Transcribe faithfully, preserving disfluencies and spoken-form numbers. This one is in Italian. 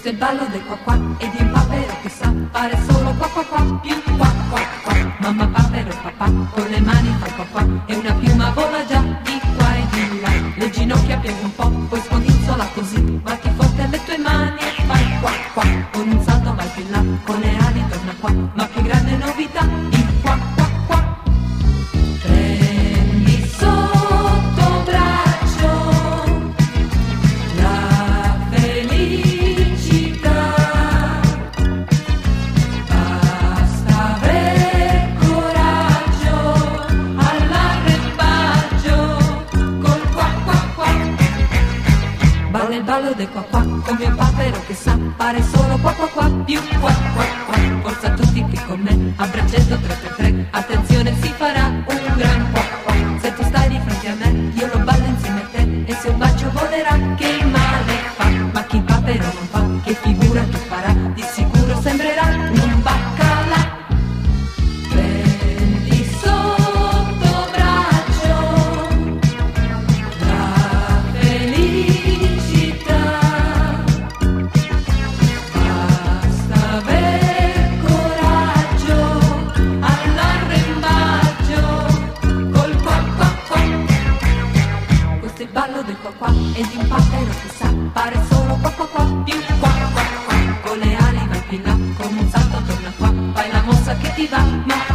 Questo è il ballo del qua qua e di un papero che sa fare solo qua qua qua, più qua qua qua. Mamma papero papà con le mani fa qua qua e una piuma vola già di qua e di là. Le ginocchia piega un po', poi scodinzola così, batti forte alle tue mani e fai qua qua. Con un salto vai più in là, con le ali torna qua, ma più grande novità, il qua qua qua. Prendi sotto braccio la felicità, basta aver coraggio all'arrembaggio col qua qua qua. Balla il ballo del qua qua come un papero che sa fare solo qua qua qua, più qua qua qua. Forza tutti qui con me a braccetto tre per tre, attenzione si farà un gran qua qua. Se tu stai di fronte a me io lo ballo insieme a te e se un bacio volerà che male fa. Ma chi fa però non fa, che figura che farà, di sicuro sembrerà un baccalà. Prendi sotto braccio la felicità, basta aver coraggio all'arrembaggio col qua qua qua. Questo è il ballo del qua qua e di un papero che sa fare solo qua qua qua, più qua qua qua. Con le ali vai più in là, con un salto torna qua, fai la mossa che ti va, ma